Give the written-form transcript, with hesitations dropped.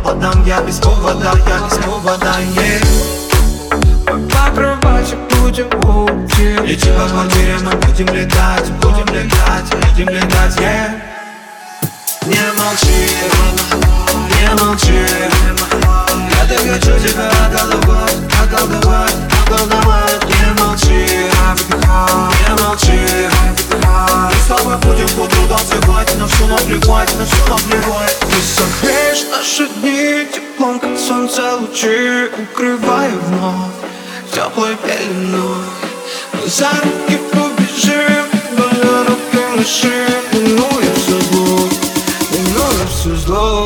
поводам, я без повода, yeah. По кровати будем уйти. Лети по квартире, мы будем летать, yeah. Не молчи, не молчи. Я так хочу тебя околдовать. Не молчи, не молчи. Мы с тобой будем по утру танцевать. На все наплевать. Ты согреешь наши дни теплом, как солнце лучи, укрывая вновь теплой пеленой. Мы за руки побежим, вдоль руки машин, минуя все зло.